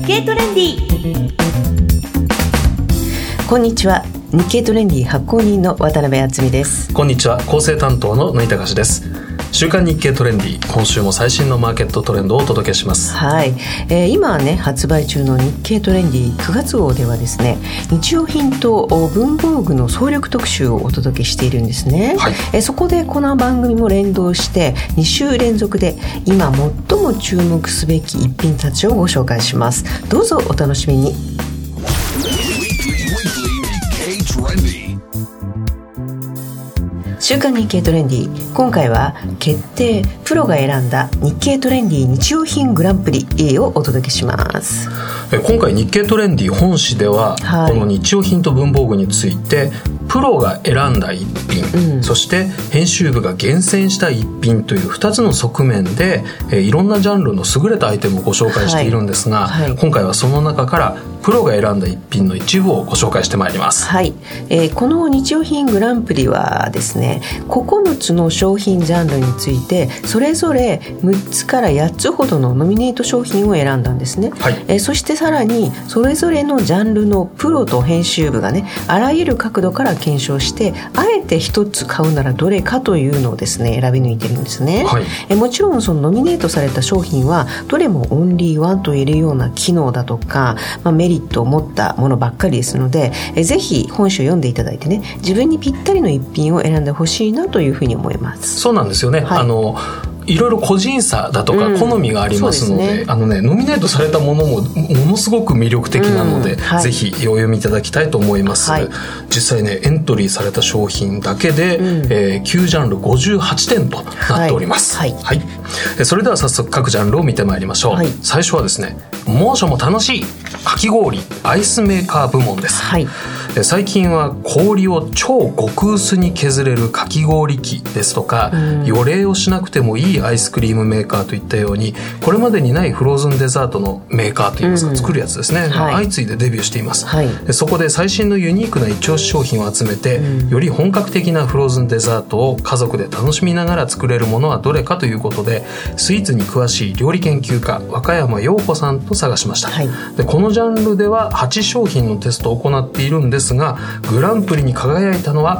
経トレンディ。 こんにちは。日経トレンディ発行人の渡辺敦美です。 こんにちは。構成担当の野井隆です。週刊日経トレンディ、今週も最新のマーケットトレンドをお届けします。 はい、今はね発売中の日経トレンディ9月号ではですね、日用品と文房具の総力特集をお届けしているんですね。 はい、 そこでこの番組も連動して2週連続で今最も注目すべき一品たちをご紹介します。どうぞお楽しみに。週刊日経トレンディ、今回は決定プロが選んだ日経トレンディ日用品グランプリをお届けします。 今回日経トレンディ本誌では、この日用品と文房具についてプロが選んだ一品、そして編集部が厳選した一品という2つの側面で、いろんなジャンルの優れたアイテムをご紹介しているんですが、今回はその中からプロが選んだ一品の一部をご紹介してまいります。 はい、この日用品グランプリはですね、9つの商品ジャンルについてそれぞれ6つから8つほどのノミネート商品を選んだんですね。そしてさらにそれぞれのジャンルのプロと編集部がね、あらゆる角度から検証して、あえて一つ買うならどれかというのをですね選び抜いてるんですね。もちろんそのノミネートされた商品はどれもオンリーワンと言えるような機能だとか、メリットを持ったものばっかりですので、ぜひ本書を読んでいただいてね、自分にぴったりの一品を選んでほしいなというふうに思います。 そうなんですよね。いろいろ個人差だとか好みがありますので、ノミネートされたものもものすごく魅力的なので、ぜひお読みいただきたいと思います。実際ね、エントリーされた商品だけで、9ジャンル58点となっております。それでは早速各ジャンルを見てまいりましょう。最初はですね、猛暑も楽しいかき氷アイスメーカー部門です。最近は氷を超極薄に削れるかき氷機ですとか、予冷をしなくてもいいアイスクリームメーカーといったように、これまでにないフローズンデザートのメーカーといいますか、作るやつですね、相次いでデビューしています。そこで最新のユニークな一押し商品を集めて、より本格的なフローズンデザートを家族で楽しみながら作れるものはどれかということで、スイーツに詳しい料理研究家若山陽子さんと探しました。でこのジャンルでは8商品のテストを行っているんですが、グランプリに輝いたのは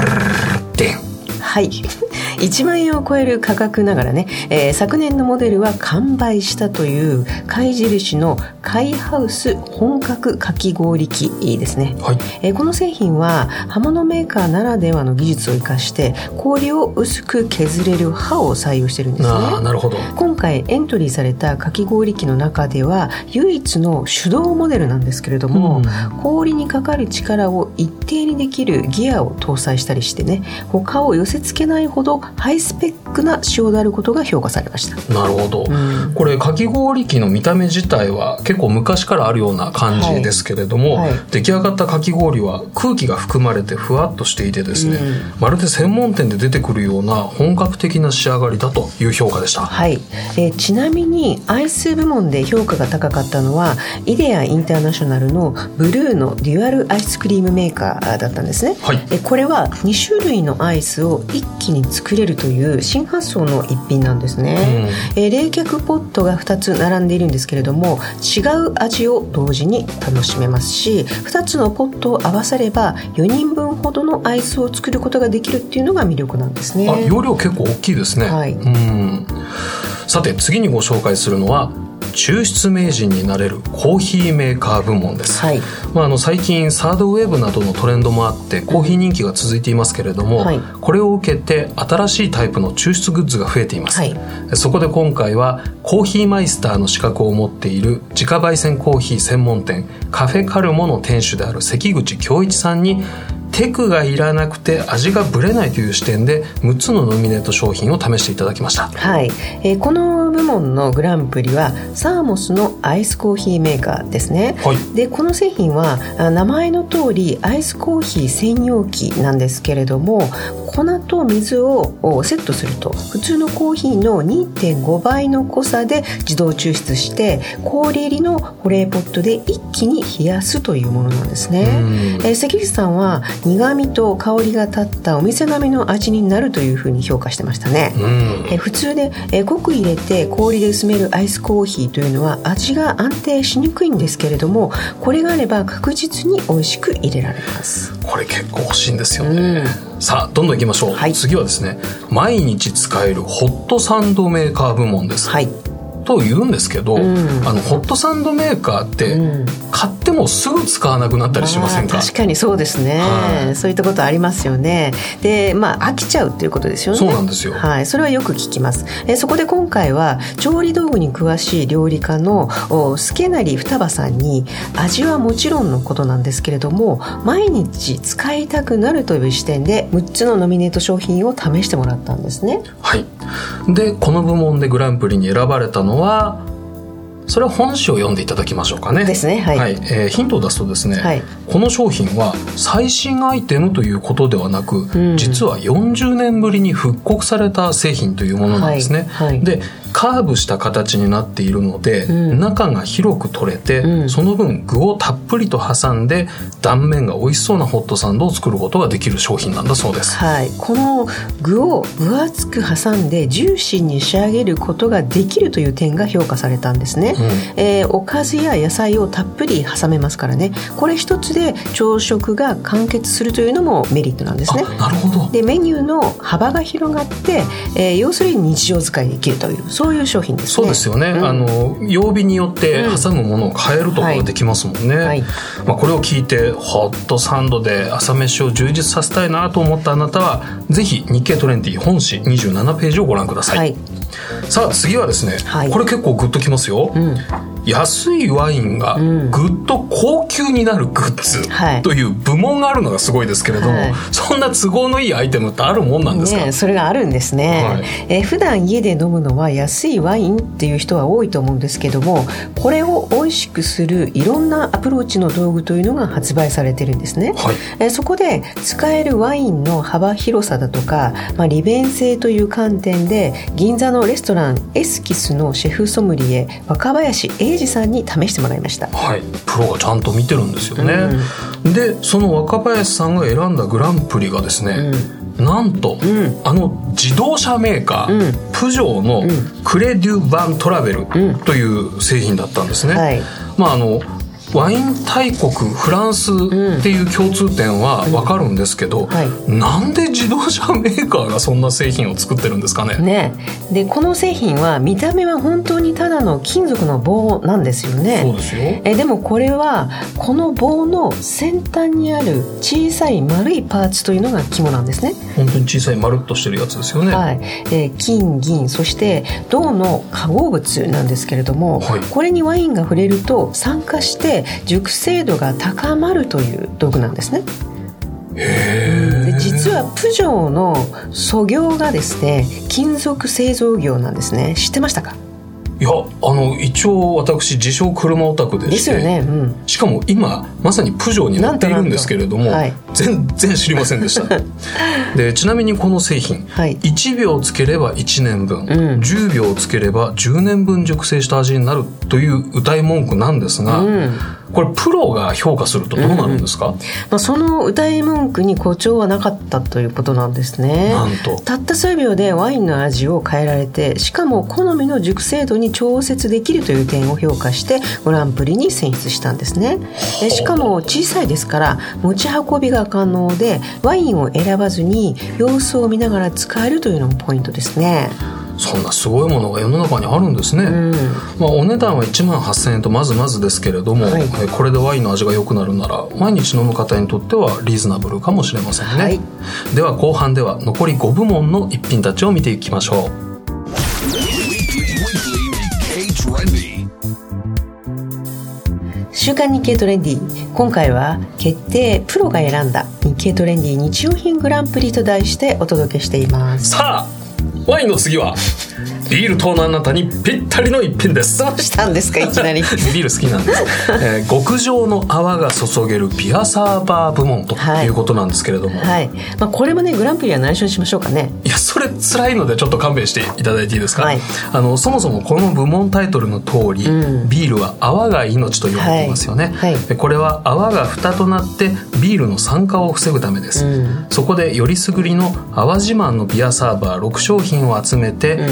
1万円を超える価格ながらね、昨年のモデルは完売したという貝印の貝ハウス本格かき氷機ですね。この製品は刃物メーカーならではの技術を生かして氷を薄く削れる刃を採用してるんですね。 なるほど。 今回エントリーされたかき氷機の中では唯一の手動モデルなんですけれども、氷にかかる力を一定にできるギアを搭載したりしてね、他を寄せ付けないほどハイスペックな仕様であることが評価されました。 なるほど。これかき氷機の見た目自体は結構昔からあるような感じですけれども、出来上がったかき氷は空気が含まれてふわっとしていてですね、まるで専門店で出てくるような本格的な仕上がりだという評価でした。 ちなみにアイス部門で評価が高かったのはイデアインターナショナルのブルーのデュアルアイスクリームメーカーだったんですね。これは2種類のアイスを一気に作れるという新発想の一品なんですね。冷却ポットが2つ並んでいるんですけれども、違う味を同時に楽しめますし、2つのポットを合わされば4人分ほどのアイスを作ることができるっていうのが魅力なんですね。 容量結構大きいですね。さて次にご紹介するのは抽出名人になれるコーヒーメーカー部門です。最近サードウェーブなどのトレンドもあってコーヒー人気が続いていますけれども、これを受けて新しいタイプの抽出グッズが増えています。そこで今回はコーヒーマイスターの資格を持っている自家焙煎コーヒー専門店カフェカルモの店主である関口恭一さんにテクがいらなくて味がぶれないという視点で6つのノミネート商品を試していただきました。 この部門のグランプリはサーモスのアイスコーヒーメーカーですね。でこの製品は名前の通りアイスコーヒー専用機なんですけれども、粉と水をセットすると普通のコーヒーの 2.5 倍の濃さで自動抽出して氷入りの保冷ポットで一気に冷やすというものなんですね。関口さんは苦味と香りが立ったお店並みの味になるというふうに評価してましたね。普通で濃く入れてで氷で薄めるアイスコーヒーというのは味が安定しにくいんですけれども、これがあれば確実に美味しく入れられます。 これ結構欲しいんですよね、さあどんどんいきましょう、次はですね、毎日使えるホットサンドメーカー部門です、と言うんですけど、ホットサンドメーカーって買ってもすぐ使わなくなったりしませんか？ 確かにそうですね、そういったことありますよね。で、飽きちゃうっていうことですよね。 そうなんですよ、 それはよく聞きます。そこで今回は調理道具に詳しい料理家の助成双葉さんに、味はもちろんのことなんですけれども毎日使いたくなるという視点で6つのノミネート商品を試してもらったんですね。 でこの部門でグランプリに選ばれたのは、それは本誌を読んでいただきましょうかね。 ですね、 ヒントを出すとですね、この商品は最新アイテムということではなく、実は40年ぶりに復刻された製品というものなんですね、でカーブした形になっているので、中が広く取れて、その分具をたっぷりと挟んで断面が美味しそうなホットサンドを作ることができる商品なんだそうです。 この具を分厚く挟んでジューシーに仕上げることができるという点が評価されたんですね、おかずや野菜をたっぷり挟めますからね。これ一つで朝食が完結するというのもメリットなんですね。 なるほど。 でメニューの幅が広がって、要するに日常使いできるという、そういう商品ですね。 そうですよね、曜日によって挟むものを変えるとかができますもんね、これを聞いてホットサンドで朝飯を充実させたいなと思ったあなたは、ぜひ日経トレンディ本誌27ページをご覧ください、さあ次はですね、これ結構グッときますよ、安いワインがぐっと高級になるグッズという部門があるのがすごいですけれども、そんな都合のいいアイテムってあるもんなんですか？ それがあるんですね、普段家で飲むのは安いワインっていう人は多いと思うんですけども、これを美味しくするいろんなアプローチの道具というのが発売されてるんですね、そこで使えるワインの幅広さだとか、利便性という観点で銀座のレストランエスキスのシェフソムリエ若林英二さんに試してもらいました。 プロがちゃんと見てるんですよね、でその若林さんが選んだグランプリがですね、なんと、自動車メーカー、プジョーのクレデュ・バン・トラベルという製品だったんですね、ワイン大国フランスっていう共通点は分かるんですけど、なんで自動車メーカーがそんな製品を作ってるんですかね。 でこの製品は見た目は本当にただの金属の棒なんですよね。 そうですよ。 でもこれはこの棒の先端にある小さい丸いパーツというのが肝なんですね。 本当に小さい丸っとしてるやつですよね。 金銀そして銅の化合物なんですけれども、これにワインが触れると酸化して熟成度が高まるという道具なんですね。で実はプジョーの素業がですね、金属製造業なんですね。知ってましたか？ いや一応私自称車オタクでしてですよね、 しかも今まさにプジョーに乗っているんですけれども、全然知りませんでしたでちなみにこの製品、1秒つければ1年分、10秒つければ10年分熟成した味になるという歌い文句なんですが、これプロが評価するとどうなるんですか？ その歌い文句に誇張はなかったということなんですね。 なんとたった数秒でワインの味を変えられて、しかも好みの熟成度に調節できるという点を評価してグランプリに選出したんですね。しかも小さいですから持ち運びが可能で、ワインを選ばずに様子を見ながら使えるというのもポイントですね。 そんなすごいものが世の中にあるんですね、お値段は18,000円とまずまずですけれども、これでワインの味が良くなるなら毎日飲む方にとってはリーズナブルかもしれませんね、では後半では残り5部門の一品たちを見ていきましょう。 週刊日経トレンディ、今回は決定プロが選んだ日経トレンディ日用品グランプリと題してお届けしています。 さあワインの次はビール党のあなたにぴったりの一品です。 どうしたんですかいきなりビール好きなんです、極上の泡が注げるビアサーバー部門ということなんですけれども、 これもねグランプリは内緒にしましょうかね。 いやそれ辛いのでちょっと勘弁していただいていいですか、そもそもこの部門タイトルの通り、ビールは泡が命と言われていますよね、これは泡が蓋となってビールの酸化を防ぐためです、そこでよりすぐりの泡自慢のビアサーバー6商品を集めて缶ビ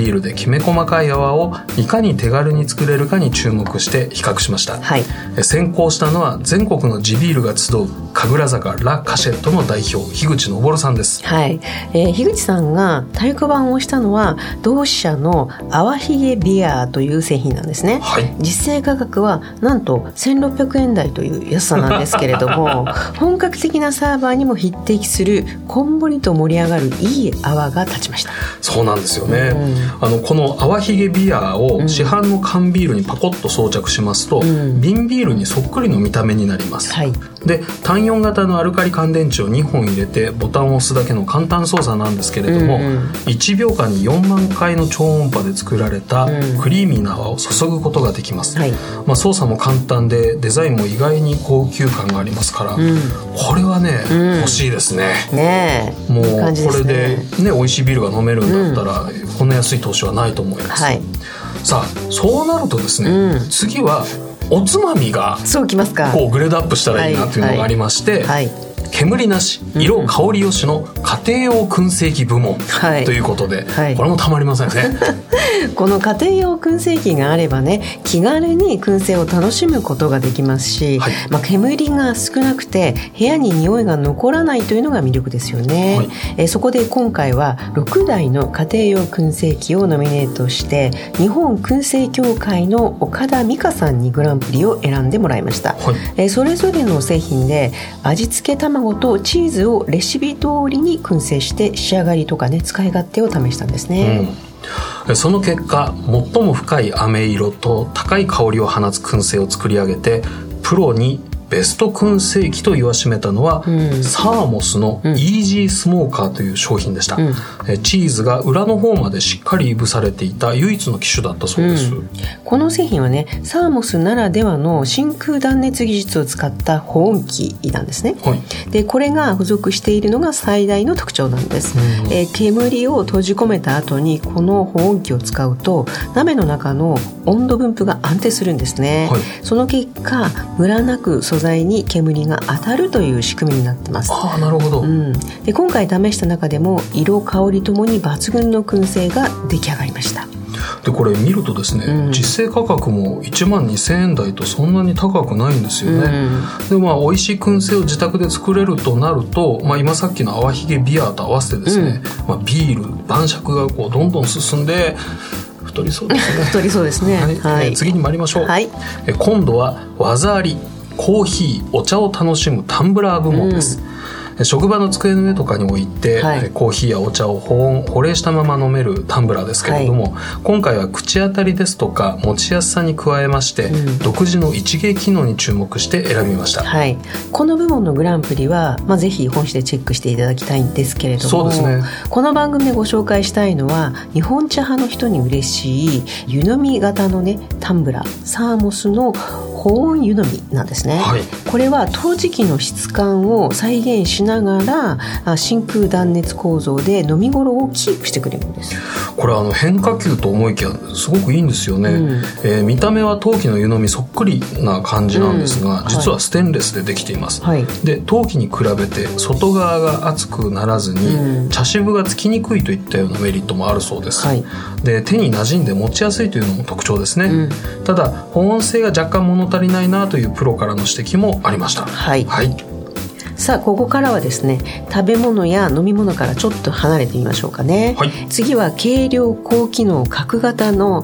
ビールできめ細かい泡をいかに手軽に作れるかに注目して比較しました、 はい、 先行したのは全国の地ビールが集う神楽坂ラ・カシェットの代表樋口昇さんです、 はい。樋口さんが太鼓判をしたのは同志社の泡ひげビアという製品なんですね、 はい、 実勢価格はなんと1600円台という安さなんですけれども本格的なサーバーにも匹敵するこんもりと盛り上がるいい泡が立ちました。 そうなんですよね、この泡ひげビアを市販の缶ビールにパコッと装着しますと、瓶ビールにそっくりの見た目になります、はい、で単4型のアルカリ乾電池を2本入れてボタンを押すだけの簡単操作なんですけれども、1秒間に4万回の超音波で作られたクリーミーな泡を注ぐことができます、はい、操作も簡単でデザインも意外に高級感がありますから、これはね、欲しいですね。 ねえ、 もうこれでね、美味しいビールが飲めるんだったら、こんな安い投資はないと思います、はい、さあそうなるとですね、次はおつまみがそうきますか、 こうグレードアップしたらいいなというのがありまして、はい、煙なし色香りよしの家庭用燻製機部門、ということで、はい、これもたまりませんねこの家庭用燻製機があればね、気軽に燻製を楽しむことができますし、はい、煙が少なくて部屋に匂いが残らないというのが魅力ですよね、はい、そこで今回は6台の家庭用燻製機をノミネートして日本燻製協会の岡田美香さんにグランプリを選んでもらいました、はい、それぞれの製品で味付け卵とチーズをレシピ通りに燻製して仕上がりとかね、使い勝手を試したんですね、 その結果最も深い飴色と高い香りを放つ燻製を作り上げてプロにベスト燻製機と言わしめたのは、サーモスのイージースモーカーという商品でした、チーズが裏の方までしっかりいぶされていた唯一の機種だったそうです、 この製品はね、サーモスならではの真空断熱技術を使った保温器なんですね、はい、でこれが付属しているのが最大の特徴なんです、煙を閉じ込めた後にこの保温器を使うと鍋の中の温度分布が安定するんですね、はい、その結果ムラなく素材に煙が当たるという仕組みになってます。 あ、なるほど、 で今回試した中でも色香りともに抜群の燻製が出来上がりました。 でこれ見るとですね、実勢価格も1万2000円台とそんなに高くないんですよね、で美味しい燻製を自宅で作れるとなると、今さっきの泡ひげビアと合わせてですね、ビール晩酌がこうどんどん進んで太りそうですね太りそうですね、 はい、次に参りましょう、はい、今度は技ありコーヒーお茶を楽しむタンブラー部門です、職場の机の上とかに置いて、コーヒーやお茶を保冷したまま飲めるタンブラーですけれども、今回は口当たりですとか持ちやすさに加えまして、独自の一芸機能に注目して選びました、 この部門のグランプリは、ぜひ本誌でチェックしていただきたいんですけれども、 そうですね、 この番組でご紹介したいのは日本茶派の人に嬉しい湯飲み型のねタンブラーサーモスの保温湯飲みなんですね、これは陶磁器の質感を再現しながら真空断熱構造で飲み頃をキープしてくれるんです。 これ変化球と思いきやすごくいいんですよね、見た目は陶器の湯飲みそっくりな感じなんですが、実はステンレスでできています、で陶器に比べて外側が熱くならずに、茶渋がつきにくいといったようなメリットもあるそうです、で手に馴染んで持ちやすいというのも特徴ですね、ただ保温性が若干物足りないなというプロからの指摘もありました。 さあここからはですね、食べ物や飲み物からちょっと離れてみましょうかね、次は軽量高機能角型の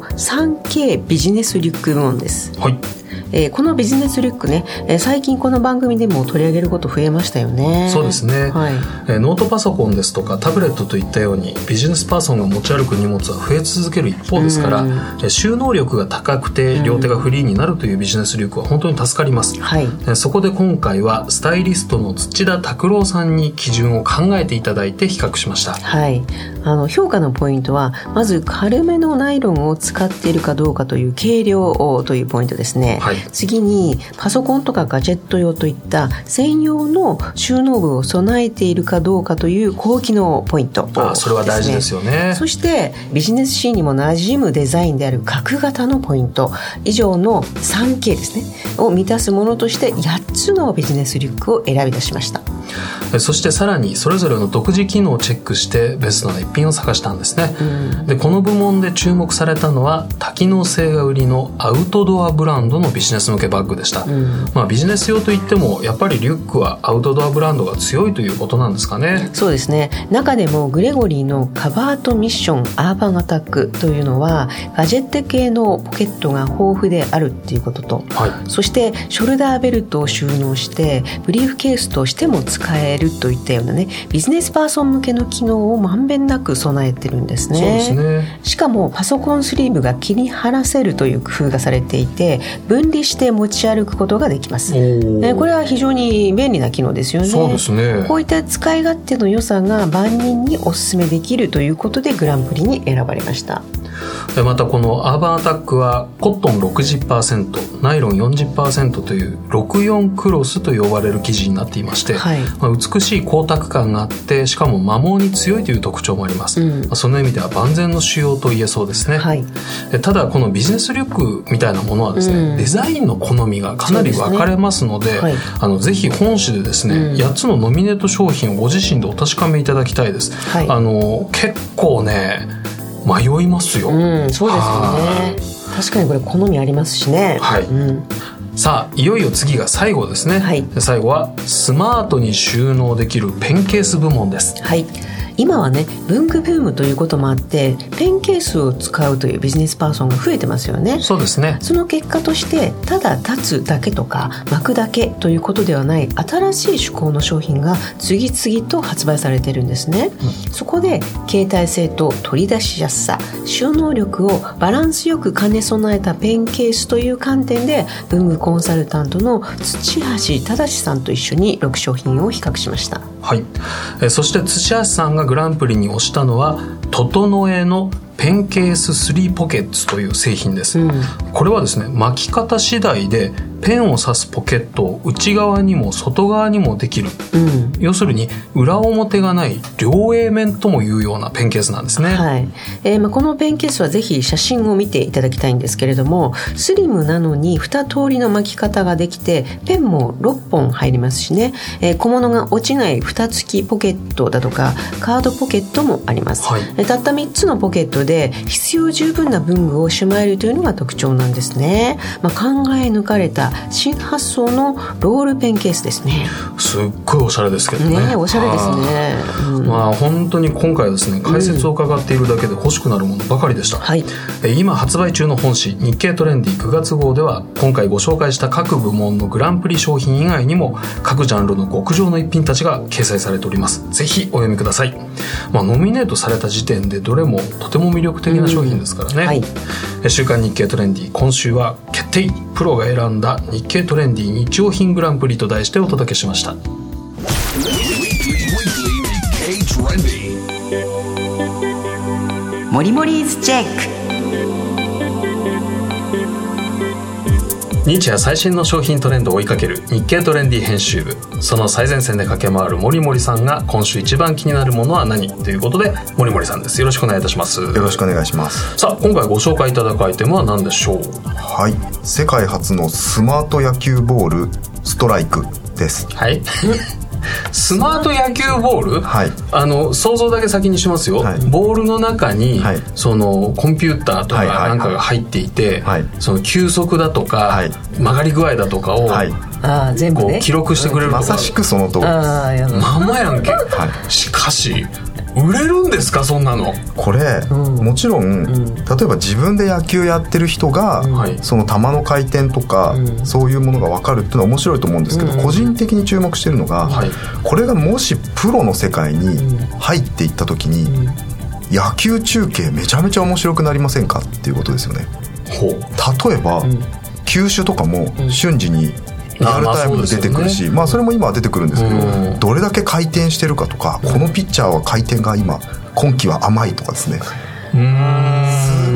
3K ビジネスリュック部門です。このビジネスリュックね、最近この番組でも取り上げること増えましたよね。 そうですね、ノートパソコンですとかタブレットといったようにビジネスパーソンが持ち歩く荷物は増え続ける一方ですから、収納力が高くて両手がフリーになるというビジネスリュックは本当に助かります、そこで今回はスタイリストの土田拓郎さんに基準を考えていただいて比較しました。 評価のポイントはまず軽めのナイロンを使っているかどうかという軽量というポイントですね、次にパソコンとかガジェット用といった専用の収納部を備えているかどうかという高機能ポイントですね。 それは大事ですよね。 そしてビジネスシーンにも馴染むデザインである角型のポイント以上の 3K ですねを満たすものとして8つのビジネスリュックを選び出しました。 そしてさらにそれぞれの独自機能をチェックしてベストな一品を探したんですね、でこの部門で注目されたのは多機能性が売りのアウトドアブランドのビジネス向けバッグでした、ビジネス用といってもやっぱりリュックはアウトドアブランドが強いということなんですかね。 そうですね。中でもグレゴリーのカバートミッションアーバンアタックというのはガジェット系のポケットが豊富であるっていうことと、そしてショルダーベルトを収納してブリーフケースとしても使えるといったようなね、ビジネスパーソン向けの機能をまんべんなく備えてるんですね。 そうですね。 しかもパソコンスリーブが切り離せるという工夫がされていて分離して持ち歩くことができます。これは非常に便利な機能ですよね。 そうですね。 こういった使い勝手の良さが万人にお勧めできるということでグランプリに選ばれました。 またこのアーバンアタックはコットン 60%、ナイロン 40% という64クロスと呼ばれる生地になっていまして、美しい光沢感があってしかも摩耗に強いという特徴もあります、その意味では万全の使用と言えそうですね、ただこのビジネスリュックみたいなものはですね、デザインの好みがかなり分かれますので、ぜひ本誌でですね、8つのノミネート商品をご自身でお確かめいただきたいです、結構ね迷いますよ、 そうですよね。確かにこれ好みありますしね、 さあいよいよ次が最後ですね、最後はスマートに収納できるペンケース部門です。今はね文具ブームということもあってペンケースを使うというビジネスパーソンが増えてますよね。 そうですね。 その結果としてただ立つだけとか巻くだけということではない新しい趣向の商品が次々と発売されているんですね、そこで携帯性と取り出しやすさ収納力をバランスよく兼ね備えたペンケースという観点で文具コンサルタントの土橋正さんと一緒に6商品を比較しました。 そして土橋さんがグランプリに推したのはトトノエのペンケース3ポケッツという製品です、これはですね巻き方次第でペンを刺すポケットを内側にも外側にもできる、要するに裏表がない両 A 面ともいうようなペンケースなんですね、 このペンケースはぜひ写真を見ていただきたいんですけれどもスリムなのに2通りの巻き方ができてペンも6本入りますしね、小物が落ちない蓋付きポケットだとかカードポケットもあります、たった3つのポケットで必要十分な文具をしまえるというのが特徴なんですね、考え抜かれた新発想のロールペンケースですね。 すっごいおしゃれですけどね。 おしゃれですね、 本当に今回ですね解説を伺っているだけで欲しくなるものばかりでした、今発売中の本誌日経トレンディ9月号では今回ご紹介した各部門のグランプリ商品以外にも各ジャンルの極上の一品たちが掲載されております。ぜひお読みください。ノミネートされた時点でどれもとても魅力的な商品ですからね、週刊日経トレンディ今週は決定プロが選んだ日経トレンディ日用品グランプリと題してお届けしました。 モリモリーズチェック。 日夜最新の商品トレンドを追いかける日経トレンディ編集部、その最前線で駆け回るモリモリさんが今週一番気になるものは何ということでモリモリさんです。よろしくお願いいたします。 よろしくお願いします。 さあ今回ご紹介いただくアイテムは何でしょう。 世界初のスマート野球ボールストライクです。 スマート野球ボール、想像だけ先にしますよ、ボールの中に、そのコンピューターとかなんかが入っていて、その球速だとか、曲がり具合だとかを、 全部ね、 記録してくれるとか、 まさしくその通りです。 まんまやんけ、しかし売れるんですかそんなの。 これ、もちろん、例えば自分で野球やってる人が、その球の回転とか、そういうものが分かるっていうのは面白いと思うんですけど、個人的に注目してるのが、これがもしプロの世界に入っていった時に、野球中継めちゃめちゃ面白くなりませんかっていうことですよね。例えば、球種とかも瞬時にリアルタイムで出てくるし、それも今は出てくるんですけど、どれだけ回転してるかとか、このピッチャーは回転が今季は甘いとかですね、すご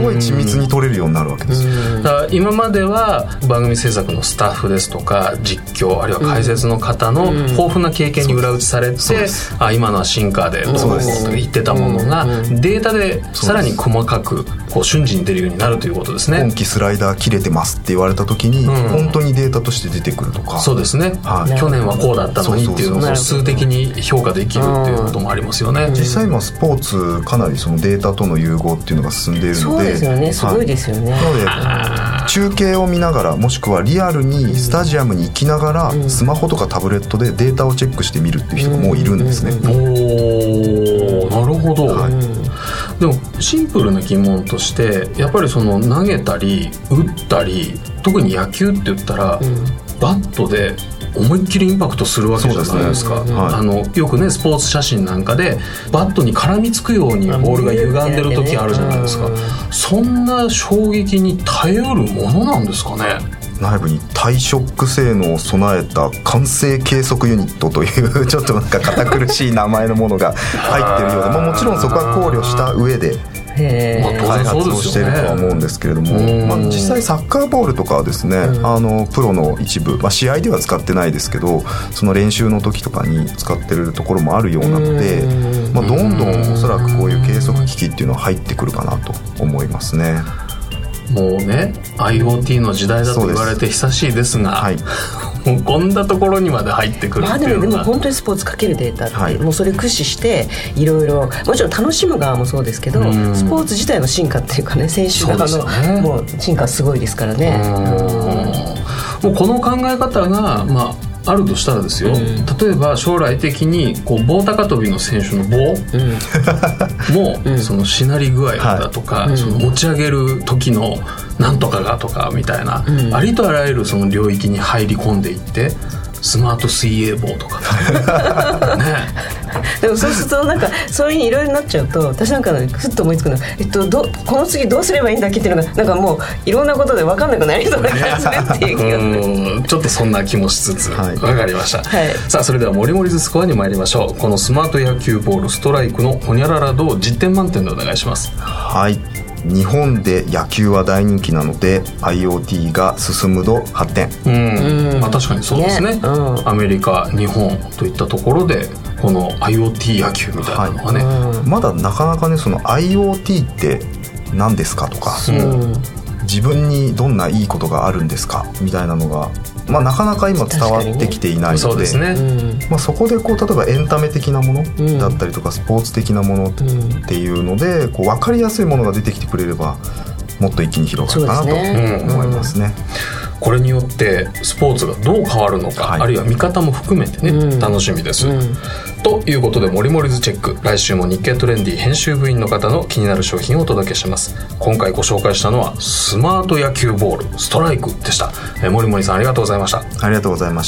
ごい緻密に撮れるようになるわけですよ。 だから今までは番組制作のスタッフですとか実況あるいは解説の方の豊富な経験に裏打ちされて、今のはシンカーでどうのこうと言ってたものがデータでさらに細かくこう瞬時に出るようになるということですね。 今期スライダー切れてますって言われた時に、本当にデータとして出てくるとか。 そうですね、去年はこうだったのにっていうのを数的に評価できるっていうこともありますよね。 実際今スポーツかなりそのデータとの融合っていうのが進んでいるので、 そうですよね、すごいですよね。 なので中継を見ながら、もしくはリアルにスタジアムに行きながら、スマホとかタブレットでデータをチェックしてみるっていう人がもういるんですね。 おー、なるほど、でもシンプルな疑問として、やっぱりその投げたり打ったり、特に野球って言ったら、バットで思いっきりインパクトするわけじゃないですか。よくねスポーツ写真なんかでバットに絡みつくようにボールが歪んでる時あるじゃないですか。そんな衝撃に耐えうるものなんですかね。 内部に耐ショック性能を備えた完成計測ユニットというちょっとなんか堅苦しい名前のものが入ってるようで、もちろんそこは考慮した上で開発をしているとは思うんですけれども、実際サッカーボールとかはですね、プロの一部、試合では使ってないですけど、その練習の時とかに使ってるところもあるようなので、どんどんおそらくこういう計測機器っていうのは入ってくるかなと思いますね。 もうね IoT の時代だと言われて久しいですが、もうこんなところにまで入ってくるっていうのが、 でも本当にスポーツかけるデータって、もうそれ駆使していろいろ、もちろん楽しむ側もそうですけど、スポーツ自体の進化っていうかね、選手側の、もう進化すごいですからね。 もうこの考え方があるとしたらですよ、例えば将来的にこう棒高跳びの選手の棒も、そのしなり具合だとか、その持ち上げる時のなんとかがとかみたいな、ありとあらゆるその領域に入り込んでいって、スマート水泳棒とかねでもそうするとなんかそういういろいろになっちゃうと、私なんかふっと思いつくのは、この次どうすればいいんだっけっていうのがなんかもういろんなことで分かんなくなりそうな感じでっていう気がちょっとそんな気もしつつ、分かりました、さあそれではモリモリズスコアに参りましょう。このスマート野球ボールストライクのホニャララ度を10点満点でお願いします。 はい、日本で野球は大人気なので IoT が進む度8点。 確かにそうですね、アメリカ日本といったところでこの IoT 野球みたいなのがね、 まだなかなかね、その IoT って何ですかとか、自分にどんないいことがあるんですかみたいなのが、なかなか今伝わってきていないので、そこでこう例えばエンタメ的なものだったりとか、スポーツ的なものっていうので、こう分かりやすいものが出てきてくれればもっと一気に広がるかなと思いますね。 これによってスポーツがどう変わるのか、あるいは見方も含めてね、楽しみです、ということでモリモリズチェック、来週も日経トレンディ編集部員の方の気になる商品をお届けします。今回ご紹介したのはスマート野球ボールストライクでした。モリモリさんありがとうございました。 ありがとうございました。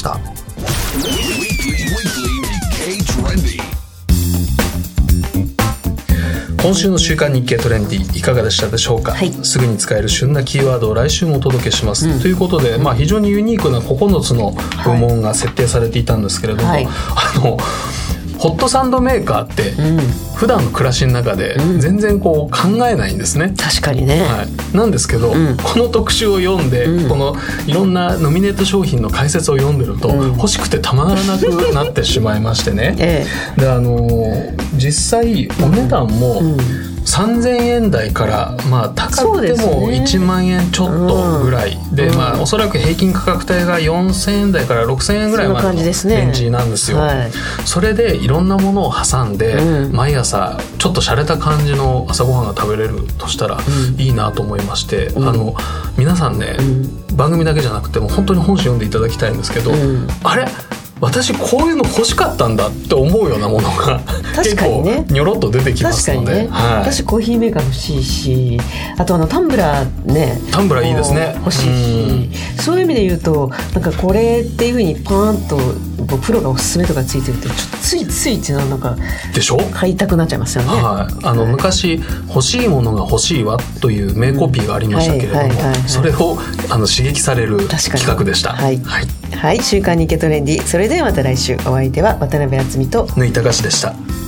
今週の週刊日経トレンディいかがでしたでしょうか、すぐに使える旬なキーワードを来週もお届けします、ということで、非常にユニークな9つの部門が設定されていたんですけれども、ホットサンドメーカーって普段の暮らしの中で全然こう考えないんですね。 確かにね、 なんですけど、この特集を読んで、このいろんなノミネート商品の解説を読んでると、欲しくてたまらなくなってしまいましてね、で実際お値段も3000円台から高くても1万円ちょっとぐらいで、おそらく平均価格帯が4000円台から6000円ぐらいまでのレンジなんですよ。それでいろんなものを挟んで、毎朝ちょっと洒落た感じの朝ごはんが食べれるとしたらいいなと思いまして、皆さんね、番組だけじゃなくても本当に本誌読んでいただきたいんですけど、あれ私こういうの欲しかったんだって思うようなものが結構ニョロっと出てきますので、 私コーヒーメーカー欲しいし、あとタンブラーね、 タンブラーいいですね、 欲しいし、そういう意味で言うとなんかこれっていう風にパーンとプロがおすすめとかついてると、ちょっとついついってなんかでしょ、 買いたくなっちゃいますよね。 昔欲しいものが欲しいわという名コピーがありましたけれども、それを刺激される企画でした。 はい、週刊日経トレンディ、それではまた来週。お相手は渡辺敦美と縫井隆でした。